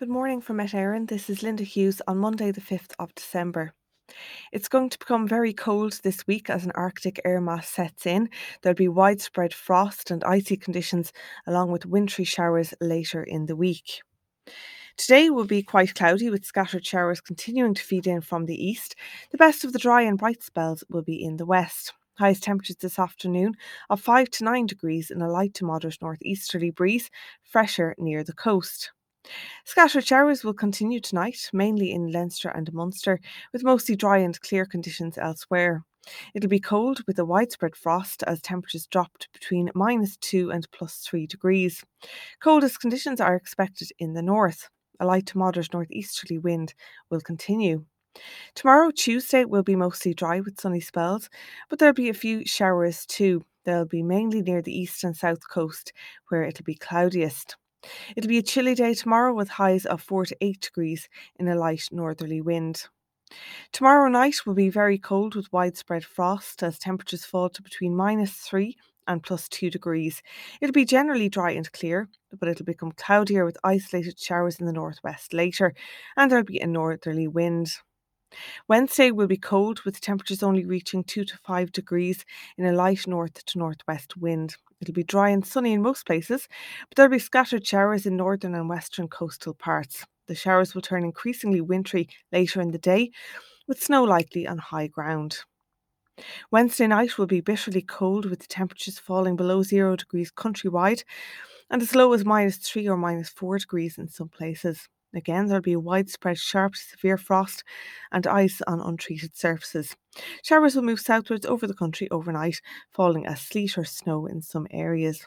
Good morning from Met Éireann. This is Linda Hughes on Monday, the 5th of December. It's going to become very cold this week as an Arctic air mass sets in. There'll be widespread frost and icy conditions, along with wintry showers later in the week. Today will be quite cloudy with scattered showers continuing to feed in from the east. The best of the dry and bright spells will be in the west. Highest temperatures this afternoon of 5 to 9 degrees in a light to moderate northeasterly breeze, fresher near the coast. Scattered showers will continue tonight, mainly in Leinster and Munster, with mostly dry and clear conditions elsewhere. It'll be cold with a widespread frost as temperatures drop to between -2 and +3 degrees. Coldest conditions are expected in the north. A light to moderate northeasterly wind will continue. Tomorrow, Tuesday, will be mostly dry with sunny spells, but there'll be a few showers too. They'll be mainly near the east and south coast, where it'll be cloudiest. It'll be a chilly day tomorrow with highs of 4 to 8 degrees in a light northerly wind. Tomorrow night will be very cold with widespread frost as temperatures fall to between -3 and +2 degrees. It'll be generally dry and clear, but it'll become cloudier with isolated showers in the northwest later, and there'll be a northerly wind. Wednesday will be cold with temperatures only reaching 2 to 5 degrees in a light north to northwest wind. It'll be dry and sunny in most places, but there'll be scattered showers in northern and western coastal parts. The showers will turn increasingly wintry later in the day, with snow likely on high ground. Wednesday night will be bitterly cold with temperatures falling below 0 degrees countrywide and as low as -3 or -4 degrees in some places. Again, there'll be a widespread sharp to severe frost and ice on untreated surfaces. Showers will move southwards over the country overnight, falling as sleet or snow in some areas.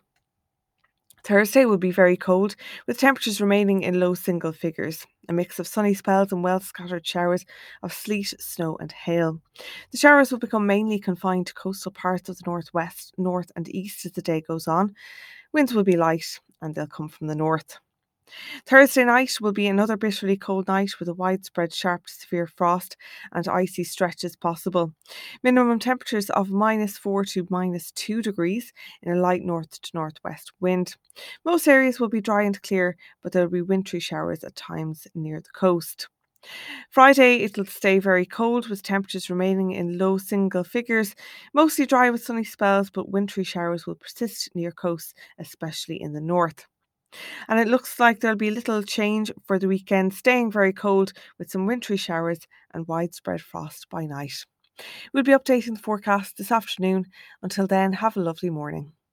Thursday will be very cold, with temperatures remaining in low single figures. A mix of sunny spells and well scattered showers of sleet, snow, and hail. The showers will become mainly confined to coastal parts of the northwest, north, and east as the day goes on. Winds will be light and they'll come from the north. Thursday night will be another bitterly cold night with a widespread sharp to severe frost and icy stretches possible. Minimum temperatures of -4 to -2 degrees in a light north to northwest wind. Most areas will be dry and clear, but there will be wintry showers at times near the coast. Friday, it'll stay very cold with temperatures remaining in low single figures, mostly dry with sunny spells, but wintry showers will persist near coasts, especially in the north. And it looks like there'll be little change for the weekend, staying very cold with some wintry showers and widespread frost by night. We'll be updating the forecast this afternoon. Until then, have a lovely morning.